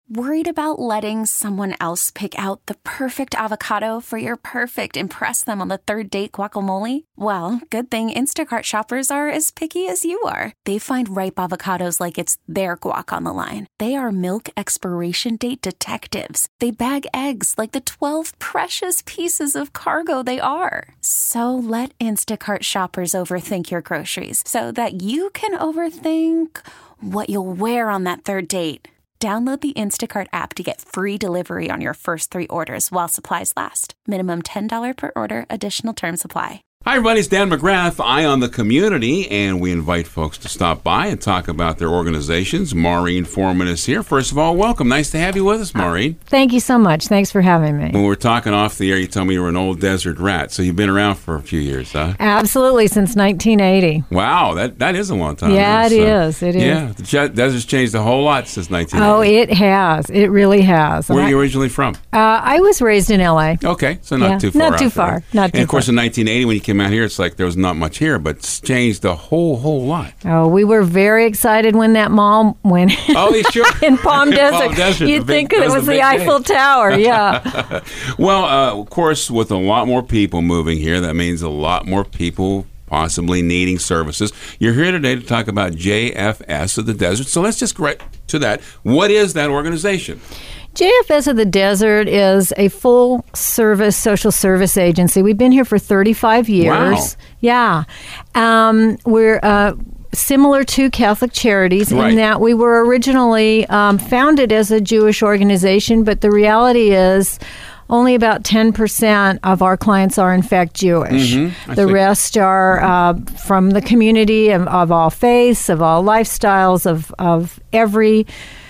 Worried about letting someone else pick out the perfect avocado for your perfect impress them on the third date guacamole? Well, good thing Instacart shoppers are as picky as you are. They find ripe avocados like it's their guac on the line. They are milk expiration date detectives. They bag eggs like the 12 precious pieces of cargo they are. So let Instacart shoppers overthink your groceries so that you can overthink what you'll wear on that third date. Download the Instacart app to get free delivery on your first 3 orders while supplies last. Minimum $10 per order. Additional terms apply. Hi, everybody. It's Dan McGrath, Eye on the Community, and we invite folks to stop by and talk about their organizations. Maureen Foreman is here. First of all, welcome. Nice to have you with us, Maureen. Thank you so much. Thanks for having me. When we were talking off the air, you told me you were an old desert rat, so you've been around for a few years, huh? Absolutely, since 1980. Wow, that is a long time. Yeah, it is. Yeah, the desert's changed a whole lot since 1980. Oh, it has. It really has. Where are you originally from? I was raised in L.A. Okay, so not too far. Not too far. And of course, in 1980, when you came out here, it's like there was not much here, but it's changed a whole lot. Oh, we were very excited when that mall went in Palm Desert. You'd think it was the Eiffel Tower, yeah. Well, of course, with a lot more people moving here, that means a lot more people possibly needing services. You're here today to talk about JFS of the Desert, so let's just get right to that. What is that organization? JFS of the Desert is a full-service social service agency. We've been here for 35 years. Wow. Yeah. We're similar to Catholic Charities right. in that we were originally founded as a Jewish organization, but the reality is only about 10% of our clients are, in fact, Jewish. The rest are from the community of all faiths, of all lifestyles, of every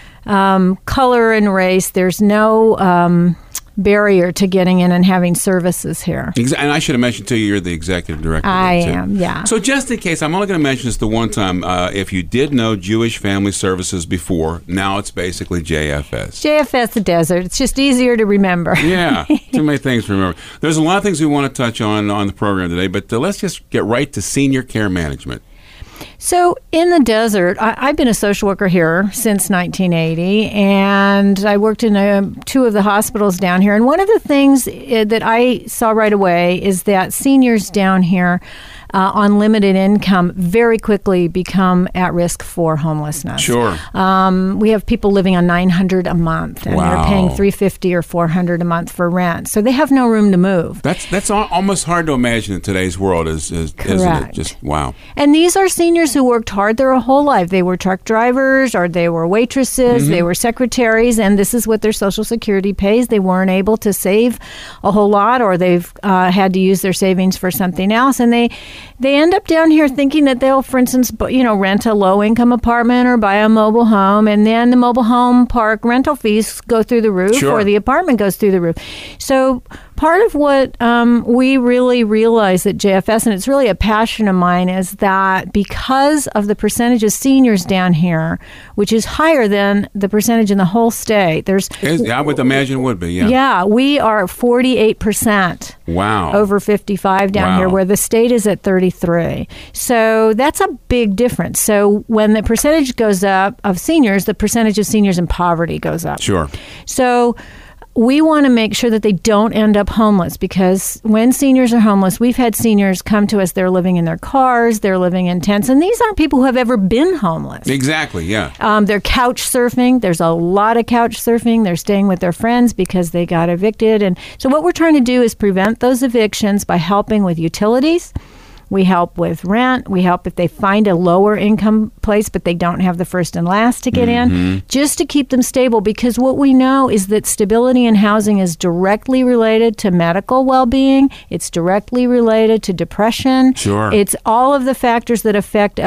color and race. There's no barrier to getting in and having services here. And I should have mentioned to you, you're the executive director. I am, yeah. So just in case, I'm only going to mention this the one time. If you did know Jewish Family Services before, now it's basically JFS. JFS the Desert. It's just easier to remember. Yeah, too many things to remember. There's a lot of things we want to touch on the program today, but let's just get right to senior care management. So in the desert, I've been a social worker here since 1980, and I worked in 2 of the hospitals down here. And one of the things that I saw right away is that seniors down here on limited income very quickly become at risk for homelessness. Sure. We have people living on $900 a month, and they're paying $350 or $400 a month for rent. So they have no room to move. That's almost hard to imagine in today's world, isn't it? Just wow. And these are seniors who worked hard their whole life. They were truck drivers, or they were waitresses, they were secretaries, and this is what their Social Security pays. They weren't able to save a whole lot, or they've had to use their savings for something else, and they end up down here thinking that they'll, for instance, rent a low-income apartment or buy a mobile home, and then the mobile home park rental fees go through the roof, or the apartment goes through the roof. So part of what we really realize at JFS, and it's really a passion of mine, is that because of the percentage of seniors down here, which is higher than the percentage in the whole state, I would imagine it would be, yeah. Yeah, we are 48%. Wow. Over 55 down here, where the state is at 33. So that's a big difference. So when the percentage goes up of seniors, the percentage of seniors in poverty goes up. Sure. So we want to make sure that they don't end up homeless, because when seniors are homeless, we've had seniors come to us, they're living in their cars, they're living in tents, and these aren't people who have ever been homeless. Exactly, yeah. They're couch surfing. There's a lot of couch surfing. They're staying with their friends because they got evicted. And so what we're trying to do is prevent those evictions by helping with utilities. We help with rent. We help if they find a lower income place, but they don't have the first and last to get in, just to keep them stable. Because what we know is that stability in housing is directly related to medical well-being. It's directly related to depression. Sure. It's all of the factors that affect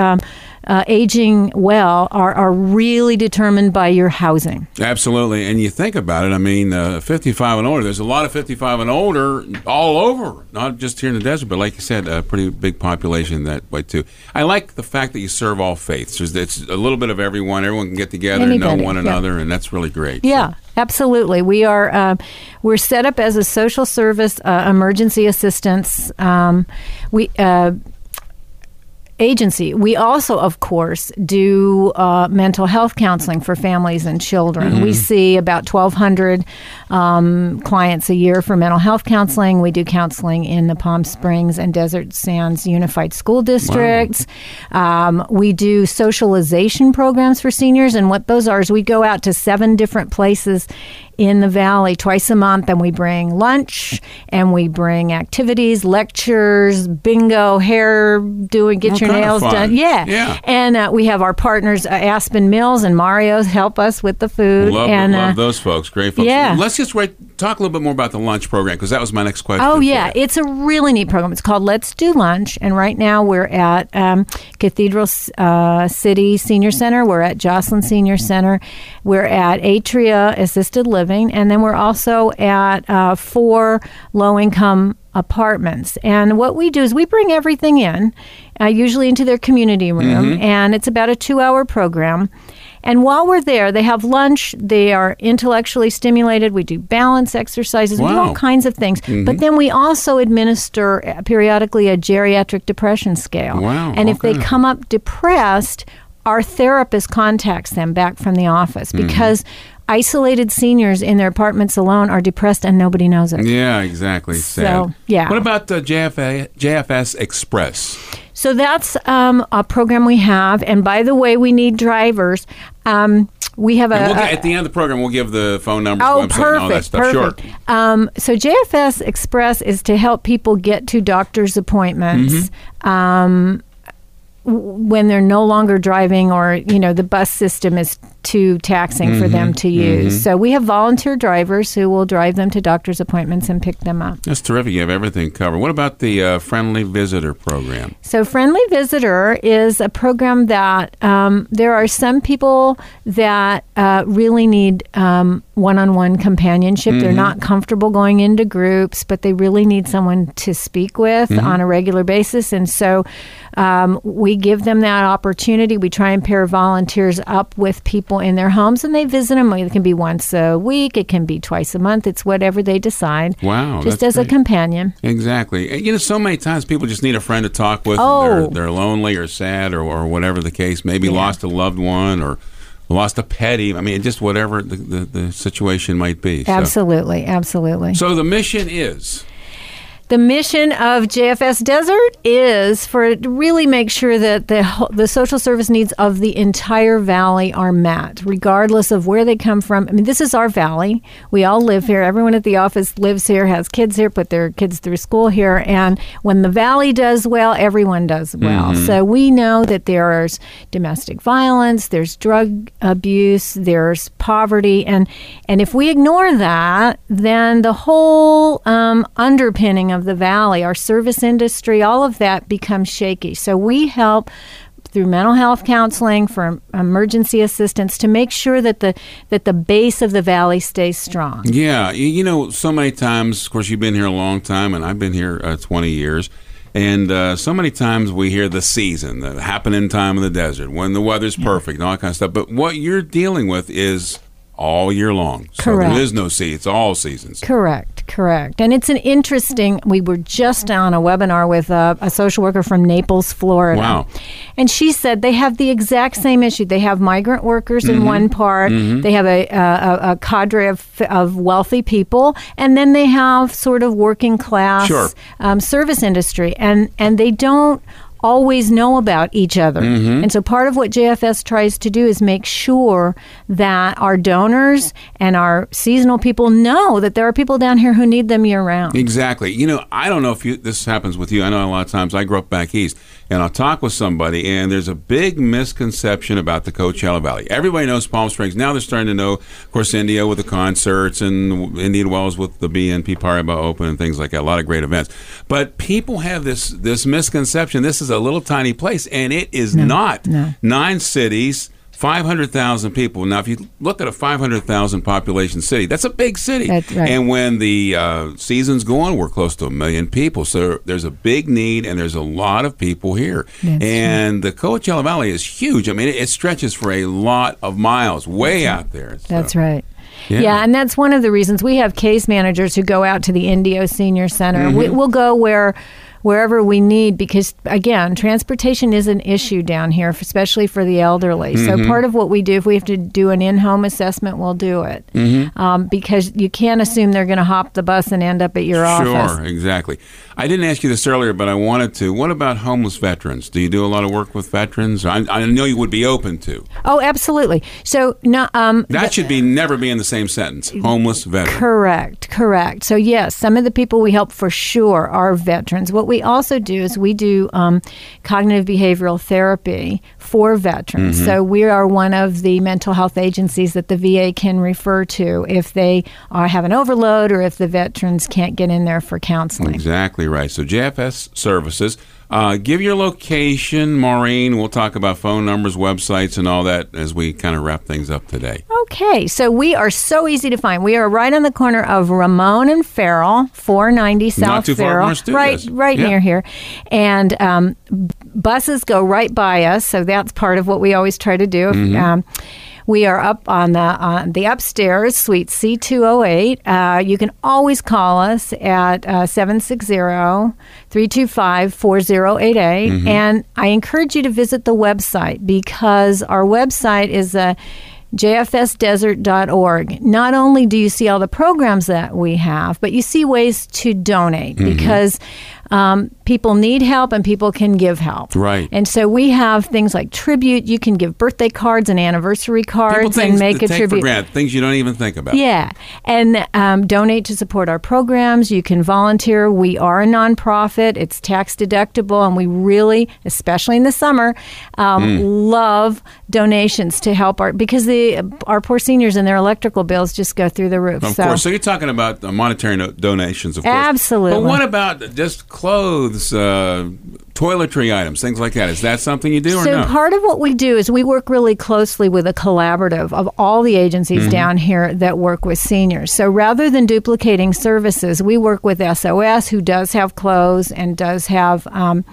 aging well are really determined by your housing. Absolutely. And you think about it, I mean, 55 and older, there's a lot of 55 and older all over, not just here in the desert, but like you said, a pretty big population that way too. I like the fact that you serve all faiths. It's a little bit of everyone. Everyone can get together and know one another, and that's really great. Yeah. So. Absolutely. We are we're set up as a social service emergency assistance. agency. We also, of course, do mental health counseling for families and children. We see about 1,200 clients a year for mental health counseling. We do counseling in the Palm Springs and Desert Sands Unified School Districts. We do socialization programs for seniors, and what those are is we go out to 7 different places in the Valley twice a month, and we bring lunch, and we bring activities, lectures, bingo, hair doing, get your nails done. Yeah. And we have our partners, Aspen Mills and Mario's, help us with the food. Love those folks. Great folks. Yeah. Let's just talk a little bit more about the lunch program, because that was my next question. Oh, yeah. It's a really neat program. It's called Let's Do Lunch, and right now we're at Cathedral City Senior Center. We're at Jocelyn Senior Center. We're at Atria Assisted Living, and then we're also at 4 low-income apartments. And what we do is we bring everything in, usually into their community room, and it's about a 2-hour program. And while we're there, they have lunch. They are intellectually stimulated. We do balance exercises. We do all kinds of things. But then we also administer periodically a geriatric depression scale. And if they come up depressed, our therapist contacts them back from the office, because isolated seniors in their apartments alone are depressed and nobody knows it. Yeah, exactly. Sad. So, yeah. What about JFS Express? So that's a program we have. And by the way, we need drivers. We have at the end of the program, we'll give the phone numbers, website, and all that stuff. Perfect. Sure. So JFS Express is to help people get to doctor's appointments when they're no longer driving, or the bus system is too taxing for them to use. So we have volunteer drivers who will drive them to doctor's appointments and pick them up. That's terrific. You have everything covered. What about the Friendly Visitor program? So Friendly Visitor is a program that there are some people that really need one-on-one companionship. They're not comfortable going into groups, but they really need someone to speak with on a regular basis. And so we give them that opportunity. We try and pair volunteers up with people in their homes, and they visit them. It can be once a week. It can be twice a month. It's whatever they decide. Wow. Just as a companion. Exactly. So many times people just need a friend to talk with. And they're lonely or sad or whatever the case. Maybe lost a loved one or lost a pet. I mean, just whatever the situation might be. Absolutely. Absolutely. So the mission is? The mission of JFS Desert is to really make sure that the social service needs of the entire valley are met, regardless of where they come from. I mean, this is our valley. We all live here. Everyone at the office lives here, has kids here, put their kids through school here. And when the valley does well, everyone does well. So we know that there's domestic violence, there's drug abuse, there's poverty. And if we ignore that, then the whole underpinning of the valley, our service industry, all of that becomes shaky. So we help through mental health counseling, for emergency assistance, to make sure that the base of the valley stays strong. Yeah, so many times, of course, you've been here a long time, and I've been here 20 years. And so many times we hear the season, the happening time of the desert, when the weather's perfect and all that kind of stuff. But what you're dealing with is all year long. So Correct. There is no season. It's all seasons. Correct. And it's an interesting, we were just on a webinar with a social worker from Naples, Florida. Wow. And she said they have the exact same issue. They have migrant workers in one part. They have a cadre of wealthy people. And then they have sort of working class service industry. And they don't always know about each other. And so part of what JFS tries to do is make sure that our donors and our seasonal people know that there are people down here who need them year-round. Exactly. I don't know if this happens with you. I know a lot of times I grew up back east, and I'll talk with somebody, and there's a big misconception about the Coachella Valley. Everybody knows Palm Springs. Now they're starting to know, of course, Indio with the concerts and Indian Wells with the BNP Paribas Open and things like that. A lot of great events. But people have this misconception. This is a little tiny place, and it is not. 9 cities, 500,000 people. Now, if you look at a 500,000 population city, that's a big city. That's right. And when the season's going, we're close to 1 million people. So there's a big need, and there's a lot of people here. And the Coachella Valley is huge. I mean, it stretches for a lot of miles, way out there. So. That's right. Yeah, and that's one of the reasons we have case managers who go out to the Indio Senior Center. We'll go where wherever we need, because again, transportation is an issue down here, especially for the elderly. So part of what we do, if we have to do an in-home assessment, we'll do it, because you can't assume they're going to hop the bus and end up at your office. Sure, exactly. I didn't ask you this earlier, but I wanted to. What about homeless veterans? Do you do a lot of work with veterans? I know you would be open to. Oh, absolutely. So no, that should never be in the same sentence. Homeless veteran. Correct. So yes, some of the people we help for sure are veterans. What we also do is we do cognitive behavioral therapy for veterans. So we are one of the mental health agencies that the VA can refer to if they have an overload or if the veterans can't get in there for counseling. Exactly right. So JFS Services. Give your location, Maureen. We'll talk about phone numbers, websites, and all that as we kind of wrap things up today. Okay, so we are so easy to find. We are right on the corner of Ramon and Farrell, 490 South Not too far Farrell, from our studios. right near here. And buses go right by us, so that's part of what we always try to do. We are up on the upstairs, suite C208. You can always call us at 760-325-4088. And I encourage you to visit the website, because our website is jfsdesert.org. Not only do you see all the programs that we have, but you see ways to donate, because people need help and people can give help. Right. And so we have things like tribute. You can give birthday cards and anniversary cards and make a tribute. For granted, things you don't even think about. Yeah. And donate to support our programs. You can volunteer. We are a nonprofit. It's tax deductible. And we really, especially in the summer, love donations to help because our poor seniors and their electrical bills just go through the roof. Of course. So you're talking about monetary donations, of course. Absolutely. But what about just clothes, toiletry items, things like that? Is that something you do or no? So part of what we do is we work really closely with a collaborative of all the agencies down here that work with seniors. So rather than duplicating services, we work with SOS, who does have clothes and does have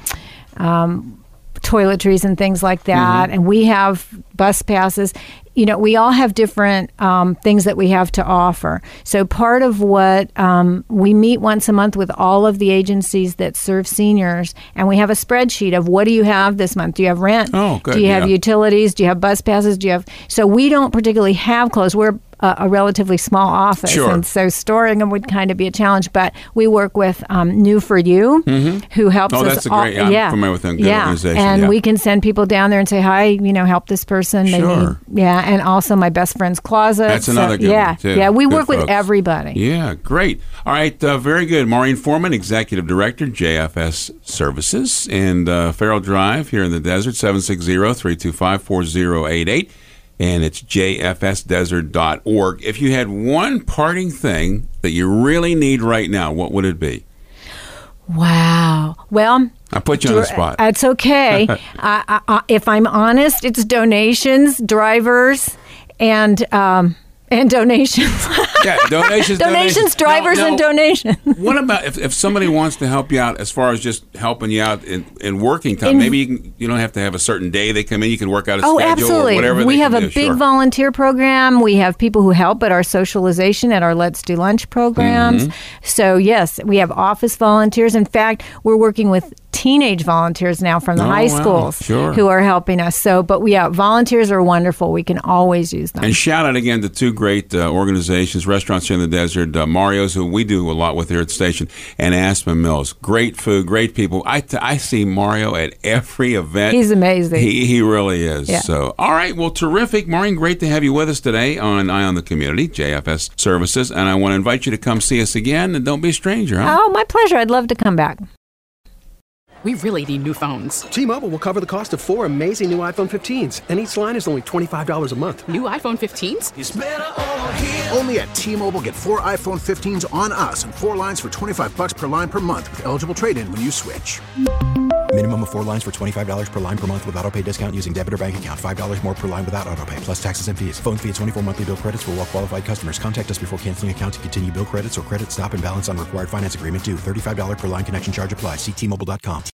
toiletries and things like that. And we have bus passes. You know, we all have different things that we have to offer. So part of what we meet once a month with all of the agencies that serve seniors, and we have a spreadsheet of what do you have this month? Do you have rent? Oh, good. Do you have utilities? Do you have bus passes? Do you have? So we don't particularly have clothes. We're a relatively small office, Sure. and so storing them would kind of be a challenge. But we work with New for You, who helps us. Oh, that's a great. I'm familiar with them. Good organization. And we can send people down there and say, "Hi, help this person." Sure. And also my best friend's closet. That's another good one, too. Yeah, we Good work with folks. everybody. Yeah, great. All right, very good. Maureen Foreman, Executive Director, JFS Services, and Farrell Drive here in the desert, 760-325-4088. And it's jfsdesert.org. If you had one parting thing that you really need right now, what would it be? Wow. Well, I put you on the spot. It's okay. If I'm honest, it's donations, drivers, and donations. Yeah, donations, drivers, and donations. What about if somebody wants to help you out as far as just helping you out in working time? Maybe you don't have to have a certain day they come in. You can work out a schedule absolutely. or whatever. We have a do. big Sure. volunteer program. We have people who help at our socialization, at our Let's Do Lunch programs. So, yes, we have office volunteers. In fact, we're working with teenage volunteers now from the high schools who are helping us. So, but volunteers are wonderful. We can always use them. And shout out again to two great organizations, restaurants here in the desert, Mario's, who we do a lot with here at the station, and Aspen Mills. Great food, great people. I see Mario at every event. He's amazing. He really is. Yeah. So, all right, well, terrific. Maureen, great to have you with us today on Eye on the Community, JFS Services, and I want to invite you to come see us again, and don't be a stranger, huh? Oh, my pleasure. I'd love to come back. We really need new phones. T-Mobile will cover the cost of 4 amazing new iPhone 15s, and each line is only $25 a month. New iPhone 15s? It's better over here. Only at T-Mobile, get 4 iPhone 15s on us and 4 lines for $25 per line per month with eligible trade-in when you switch. Minimum of 4 lines for $25 per line per month with autopay discount using debit or bank account. $5 more per line without autopay, plus taxes and fees. Phone fee at 24 monthly bill credits for well-qualified customers. Contact us before canceling account to continue bill credits or credit stop and balance on required finance agreement due. $35 per line connection charge applies. See T-Mobile.com.